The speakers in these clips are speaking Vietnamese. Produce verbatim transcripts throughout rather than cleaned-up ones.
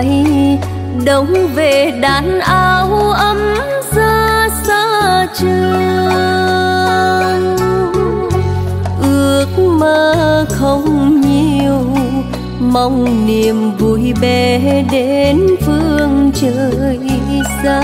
ngày đông về đàn áo ấm ra xa trường. Ước mơ không nhiều, mong niềm vui bé đến phương trời xa.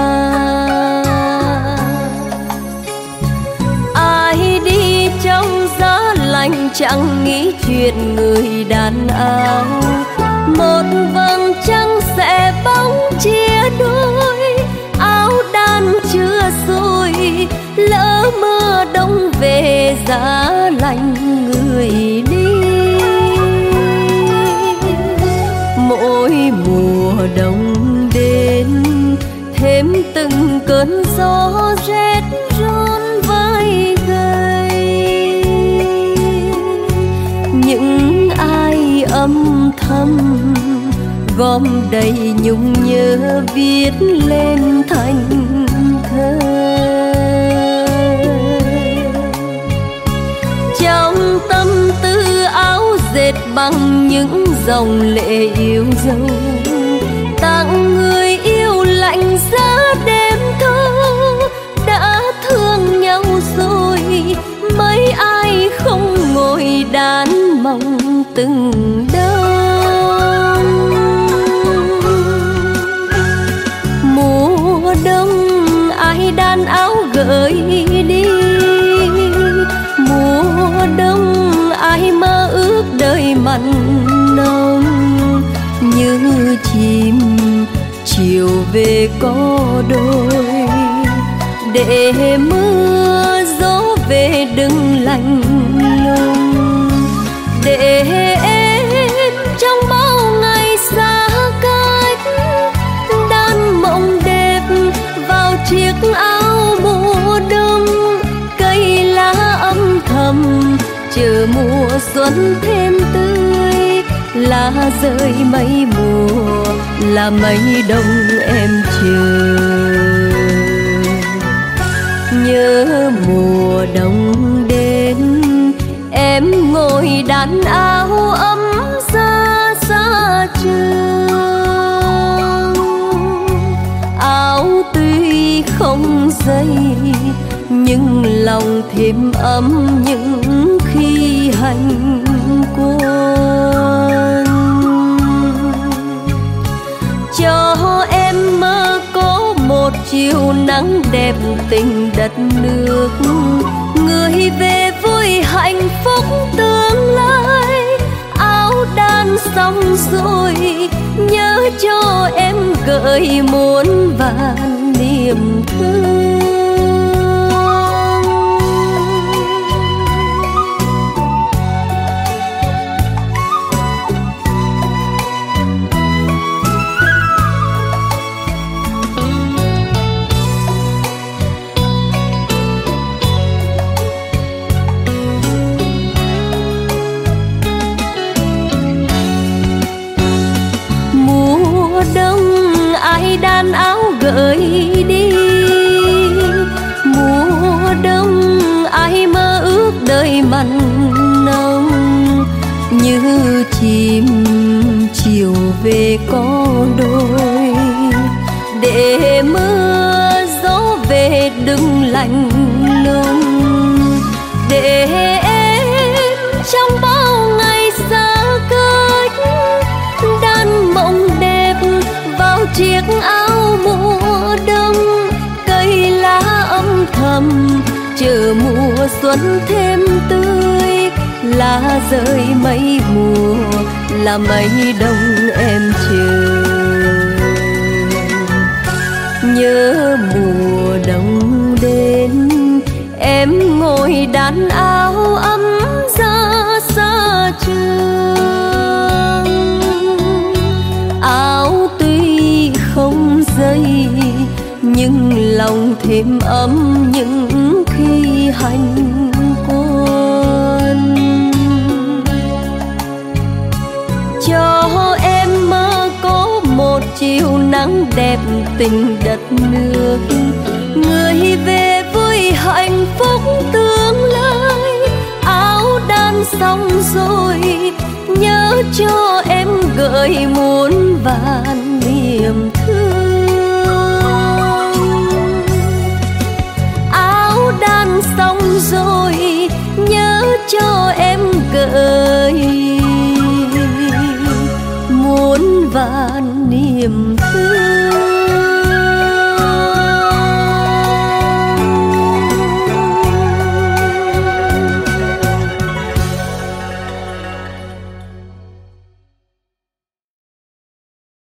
Ai đi trong giá lạnh chẳng nghĩ chuyện người đàn áo. Một vầng trăng sẽ bóng chia đôi, áo đan chưa xuôi, lỡ mưa đông về giá lạnh người đi. Mỗi mùa đông đến thêm từng cơn gió rét run vai gầy. Những ai âm thầm gom đầy nhung nhớ viết lên thành thơ. Trong tâm tư áo dệt bằng những dòng lệ yêu dấu, tặng người yêu lạnh giá đêm thơ. Đã thương nhau rồi mấy ai không ngồi đàn mong từng đông. Mùa đông ai đan áo gợi đi, mùa đông ai mơ ước đời mặn nồng. Như chim chiều về có đôi, để mưa gió về đừng lạnh lùng. Để em trong bao ngày xa cách đan mộng đẹp vào chiếc áo mùa đông. Cây lá âm thầm chờ mùa xuân thêm tươi, lá rơi mấy mùa là mấy đông em chờ. Nhớ mùa đông đến em ngồi đàn áo ấm ra xa trường. Áo tuy không dày nhưng lòng thêm ấm những khi hành quân. Cho em mơ có một chiều nắng đẹp tình đất nước, người về vui hạnh phúc tương lai. Áo đan xong rồi nhớ cho em gợi muôn vàn niềm thương. Đan áo gợi đi, mùa đông ai mơ ước đời mặn nồng. Như chim chiều về có đôi, để mưa gió về đừng lạnh lùng. Để em trong bao ngày xa cách đan mộng đẹp vào chiếc áo mùa đông. Cây lá âm thầm chờ mùa xuân thêm tươi, lá rơi mấy mùa là mấy đông em chờ. Nhớ mùa đông đến em ngồi đàn áo ấm ra xa trường. Áo tuy không dày nhưng lòng thêm ấm những khi hành quân. Cho em mơ có một chiều nắng đẹp tình đất nước, người về vui hạnh phúc tương lai. Áo đan xong rồi nhớ cho em gợi muôn vàn niềm thương. Áo đan xong rồi nhớ cho em gợi muôn vàn niềm thương.